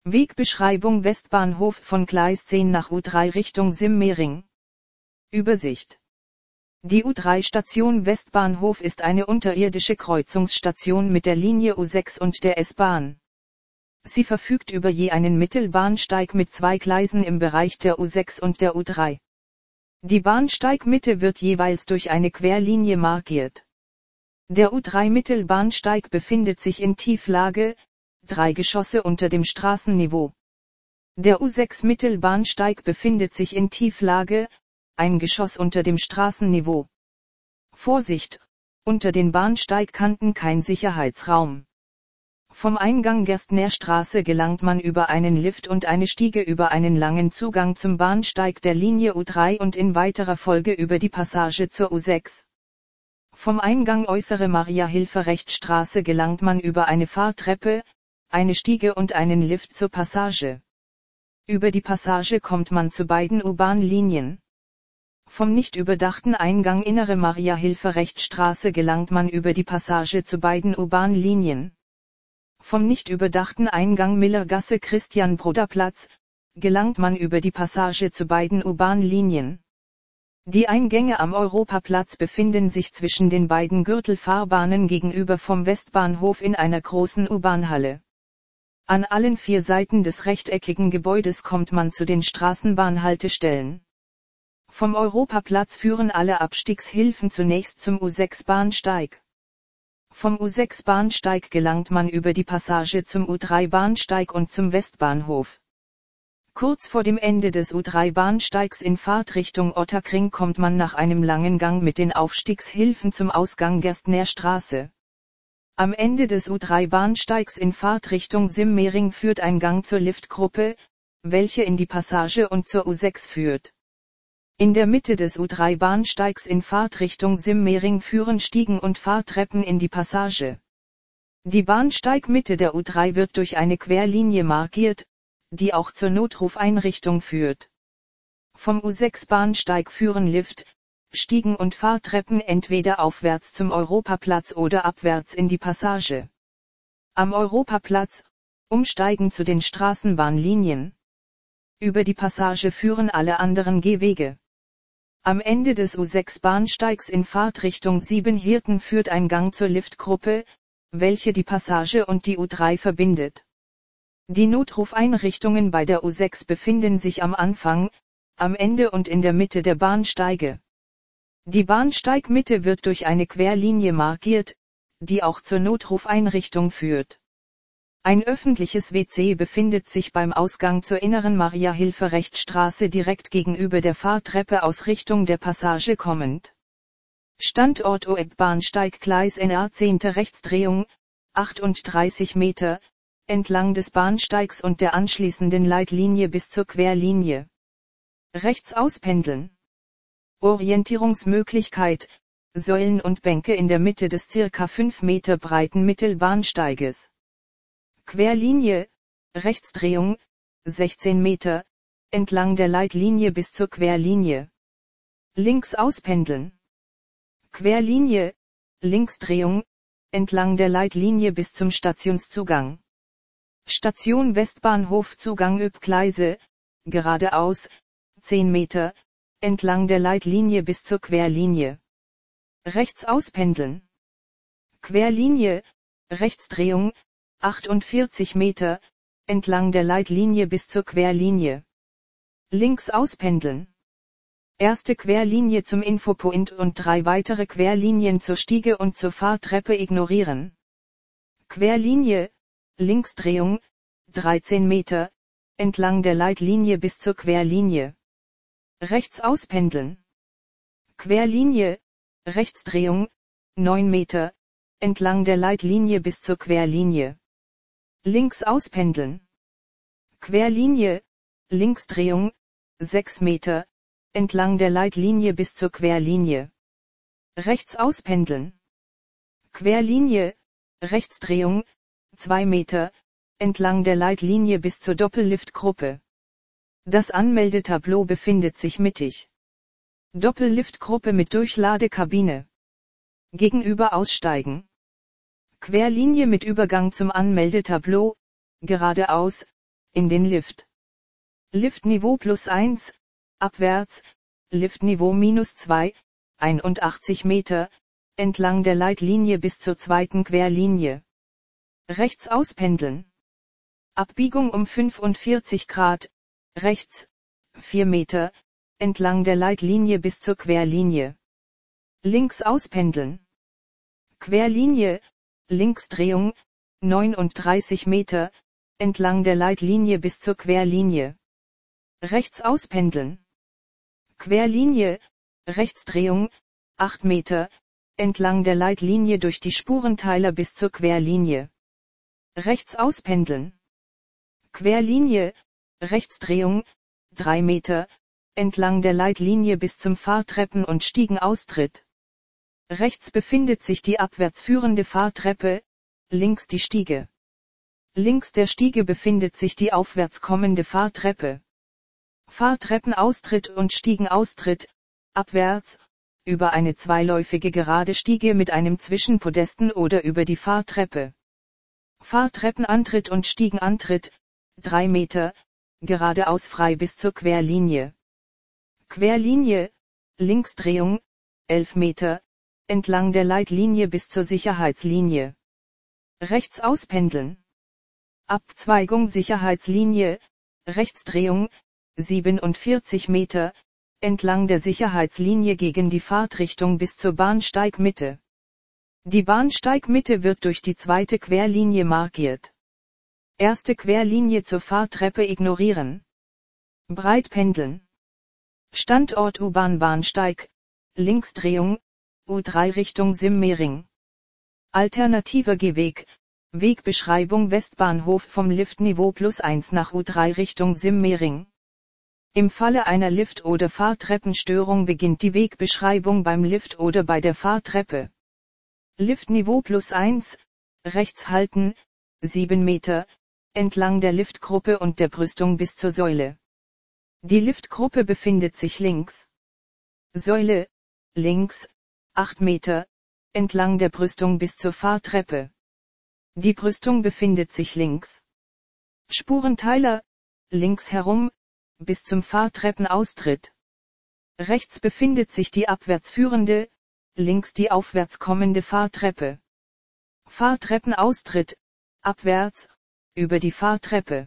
Wegbeschreibung Westbahnhof von Gleis 10 nach U3 Richtung Simmering. Übersicht. Die U3-Station Westbahnhof ist eine unterirdische Kreuzungsstation mit der Linie U6 und der S-Bahn. Sie verfügt über je einen Mittelbahnsteig mit 2 Gleisen im Bereich der U6 und der U3. Die Bahnsteigmitte wird jeweils durch eine Querlinie markiert. Der U3-Mittelbahnsteig befindet sich in Tieflage, 3 Geschosse unter dem Straßenniveau. Der U6-Mittelbahnsteig befindet sich in Tieflage, 1 Geschoss unter dem Straßenniveau. Vorsicht! Unter den Bahnsteigkanten kein Sicherheitsraum. Vom Eingang Gerstnerstraße gelangt man über einen Lift und eine Stiege über einen langen Zugang zum Bahnsteig der Linie U3 und in weiterer Folge über die Passage zur U6. Vom Eingang Äußere Maria-Hilfer-Rechtstraße gelangt man über eine Fahrtreppe, eine Stiege und einen Lift zur Passage. Über die Passage kommt man zu beiden U-Bahn-Linien. Vom nicht überdachten Eingang Innere Maria-Hilfer-Rechtstraße gelangt man über die Passage zu beiden U-Bahn-Linien. Vom nicht überdachten Eingang Millergasse Christian-Broder-Platz gelangt man über die Passage zu beiden U-Bahn-Linien. Die Eingänge am Europaplatz befinden sich zwischen den beiden Gürtelfahrbahnen gegenüber vom Westbahnhof in einer großen U-Bahn-Halle. An allen 4 Seiten des rechteckigen Gebäudes kommt man zu den Straßenbahnhaltestellen. Vom Europaplatz führen alle Abstiegshilfen zunächst zum U6-Bahnsteig. Vom U6-Bahnsteig gelangt man über die Passage zum U3-Bahnsteig und zum Westbahnhof. Kurz vor dem Ende des U3-Bahnsteigs in Fahrtrichtung Ottakring kommt man nach einem langen Gang mit den Aufstiegshilfen zum Ausgang Gerstnerstraße. Am Ende des U3-Bahnsteigs in Fahrtrichtung Simmering führt ein Gang zur Liftgruppe, welche in die Passage und zur U6 führt. In der Mitte des U3-Bahnsteigs in Fahrtrichtung Simmering führen Stiegen und Fahrtreppen in die Passage. Die Bahnsteigmitte der U3 wird durch eine Querlinie markiert, die auch zur Notrufeinrichtung führt. Vom U6-Bahnsteig führen Lift, Stiegen und Fahrtreppen entweder aufwärts zum Europaplatz oder abwärts in die Passage. Am Europaplatz, umsteigen zu den Straßenbahnlinien. Über die Passage führen alle anderen Gehwege. Am Ende des U6-Bahnsteigs in Fahrtrichtung Siebenhirten führt ein Gang zur Liftgruppe, welche die Passage und die U3 verbindet. Die Notrufeinrichtungen bei der U6 befinden sich am Anfang, am Ende und in der Mitte der Bahnsteige. Die Bahnsteigmitte wird durch eine Querlinie markiert, die auch zur Notrufeinrichtung führt. Ein öffentliches WC befindet sich beim Ausgang zur Inneren Maria-Hilfer-Rechtstraße direkt gegenüber der Fahrtreppe aus Richtung der Passage kommend. Standort OEB-Bahnsteig Gleis NR 10. Rechtsdrehung, 38 Meter, entlang des Bahnsteigs und der anschließenden Leitlinie bis zur Querlinie. Rechts auspendeln. Orientierungsmöglichkeit, Säulen und Bänke in der Mitte des ca. 5 Meter breiten Mittelbahnsteiges. Querlinie, Rechtsdrehung, 16 Meter, entlang der Leitlinie bis zur Querlinie. Links auspendeln. Querlinie, Linksdrehung, entlang der Leitlinie bis zum Stationszugang. Station Westbahnhof Zugang ÖB-Gleise, geradeaus, 10 Meter, entlang der Leitlinie bis zur Querlinie. Rechts auspendeln. Querlinie, Rechtsdrehung, 48 Meter, entlang der Leitlinie bis zur Querlinie. Links auspendeln. Erste Querlinie zum Infopoint und 3 weitere Querlinien zur Stiege und zur Fahrtreppe ignorieren. Querlinie, Linksdrehung, 13 Meter, entlang der Leitlinie bis zur Querlinie. Rechts auspendeln. Querlinie, Rechtsdrehung, 9 Meter, entlang der Leitlinie bis zur Querlinie. Links auspendeln. Querlinie, Linksdrehung, 6 Meter, entlang der Leitlinie bis zur Querlinie. Rechts auspendeln. Querlinie, Rechtsdrehung, 2 Meter, entlang der Leitlinie bis zur Doppelliftgruppe. Das Anmeldetableau befindet sich mittig. Doppelliftgruppe mit Durchladekabine. Gegenüber aussteigen. Querlinie mit Übergang zum Anmeldetableau, geradeaus, in den Lift. Liftniveau +1, abwärts, Liftniveau -2, 81 Meter, entlang der Leitlinie bis zur zweiten Querlinie. Rechts auspendeln. Abbiegung um 45 Grad, rechts, 4 Meter, entlang der Leitlinie bis zur Querlinie. Links auspendeln. Querlinie, Linksdrehung, 39 Meter, entlang der Leitlinie bis zur Querlinie. Rechts auspendeln. Querlinie, Rechtsdrehung, 8 Meter, entlang der Leitlinie durch die Spurenteiler bis zur Querlinie. Rechts auspendeln. Querlinie, Rechtsdrehung, 3 Meter, entlang der Leitlinie bis zum Fahrtreppen- und Stiegenaustritt. Rechts befindet sich die abwärts führende Fahrtreppe, links die Stiege. Links der Stiege befindet sich die aufwärts kommende Fahrtreppe. Fahrtreppenaustritt und Stiegenaustritt, abwärts, über eine zweiläufige gerade Stiege mit einem Zwischenpodesten oder über die Fahrtreppe. Fahrtreppenantritt und Stiegenantritt, 3 Meter, geradeaus frei bis zur Querlinie. Querlinie, Linksdrehung, 11 Meter, entlang der Leitlinie bis zur Sicherheitslinie. Rechts auspendeln. Abzweigung Sicherheitslinie, Rechtsdrehung, 47 Meter, entlang der Sicherheitslinie gegen die Fahrtrichtung bis zur Bahnsteigmitte. Die Bahnsteigmitte wird durch die zweite Querlinie markiert. Erste Querlinie zur Fahrtreppe ignorieren. Breit pendeln. Standort U-Bahn-Bahnsteig, Linksdrehung, U3 Richtung Simmering. Alternativer Gehweg, Wegbeschreibung Westbahnhof vom Liftniveau +1 nach U3 Richtung Simmering. Im Falle einer Lift- oder Fahrtreppenstörung beginnt die Wegbeschreibung beim Lift oder bei der Fahrtreppe. Liftniveau +1, rechts halten, 7 Meter, entlang der Liftgruppe und der Brüstung bis zur Säule. Die Liftgruppe befindet sich links. Säule, links, 8 Meter, entlang der Brüstung bis zur Fahrtreppe. Die Brüstung befindet sich links. Spurenteiler, links herum, bis zum Fahrtreppenaustritt. Rechts befindet sich die abwärts führende, links die aufwärts kommende Fahrtreppe. Fahrtreppenaustritt, abwärts, über die Fahrtreppe.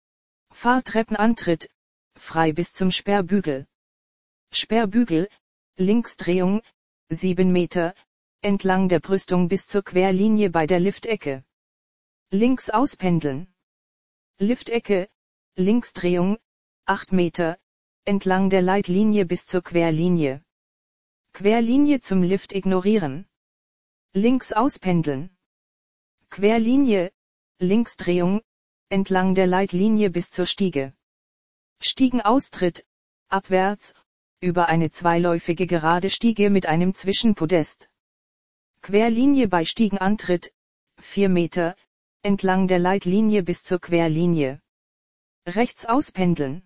Fahrtreppenantritt, frei bis zum Sperrbügel. Sperrbügel, Linksdrehung, 7 Meter, entlang der Brüstung bis zur Querlinie bei der Liftecke. Links auspendeln. Liftecke, Linksdrehung, 8 Meter, entlang der Leitlinie bis zur Querlinie. Querlinie zum Lift ignorieren. Links auspendeln. Querlinie, Linksdrehung, entlang der Leitlinie bis zur Stiege. Stiegenaustritt, abwärts, über eine zweiläufige gerade Stiege mit einem Zwischenpodest. Querlinie bei Stiegenantritt, 4 Meter, entlang der Leitlinie bis zur Querlinie. Rechts auspendeln.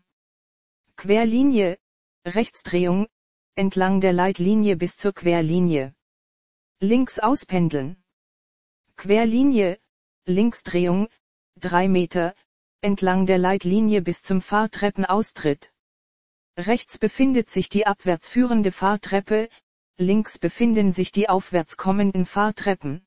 Querlinie, Rechtsdrehung, entlang der Leitlinie bis zur Querlinie. Links auspendeln. Querlinie, Linksdrehung, 3 Meter, entlang der Leitlinie bis zum Fahrtreppenaustritt. Rechts befindet sich die abwärts führende Fahrtreppe, links befinden sich die aufwärts kommenden Fahrtreppen.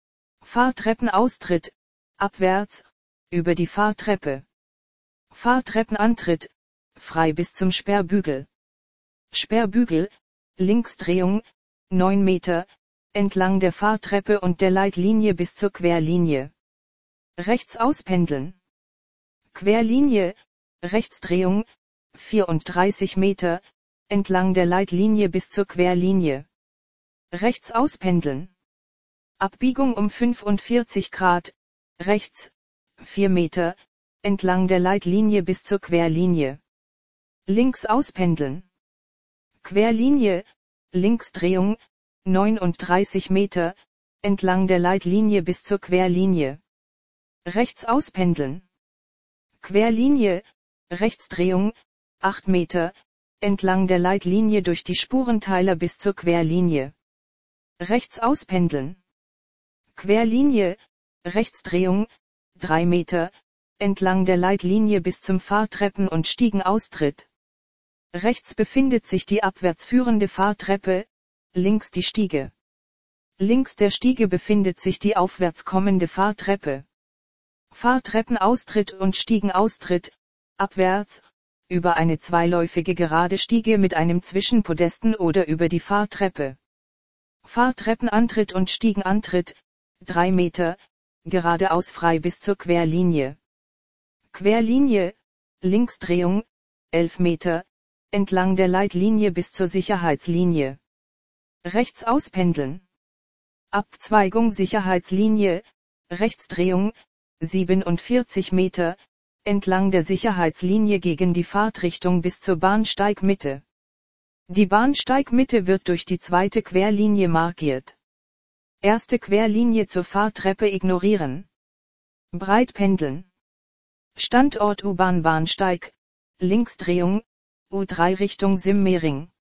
Fahrtreppenaustritt, abwärts, über die Fahrtreppe. Fahrtreppenantritt, frei bis zum Sperrbügel. Sperrbügel, Linksdrehung, 9 Meter, entlang der Fahrtreppe und der Leitlinie bis zur Querlinie. Rechts auspendeln. Querlinie, Rechtsdrehung, 34 Meter, entlang der Leitlinie bis zur Querlinie. Rechts auspendeln. Abbiegung um 45 Grad, rechts, 4 Meter, entlang der Leitlinie bis zur Querlinie. Links auspendeln. Querlinie, Linksdrehung, 39 Meter, entlang der Leitlinie bis zur Querlinie. Rechts auspendeln. Querlinie, Rechtsdrehung, 8 Meter, entlang der Leitlinie durch die Spurenteiler bis zur Querlinie. Rechts auspendeln. Querlinie, Rechtsdrehung, 3 Meter, entlang der Leitlinie bis zum Fahrtreppen- und Stiegenaustritt. Rechts befindet sich die abwärts führende Fahrtreppe, links die Stiege. Links der Stiege befindet sich die aufwärts kommende Fahrtreppe. Fahrtreppenaustritt und Stiegenaustritt, abwärts, über eine zweiläufige gerade Stiege mit einem Zwischenpodesten oder über die Fahrtreppe. Fahrtreppenantritt und Stiegenantritt, 3 Meter, geradeaus frei bis zur Querlinie. Querlinie, Linksdrehung, 11 Meter, entlang der Leitlinie bis zur Sicherheitslinie. Rechts auspendeln. Abzweigung Sicherheitslinie, Rechtsdrehung, 47 Meter, entlang der Sicherheitslinie gegen die Fahrtrichtung bis zur Bahnsteigmitte. Die Bahnsteigmitte wird durch die zweite Querlinie markiert. Erste Querlinie zur Fahrtreppe ignorieren. Breit pendeln. Standort U-Bahn Bahnsteig, Linksdrehung, U3 Richtung Simmering.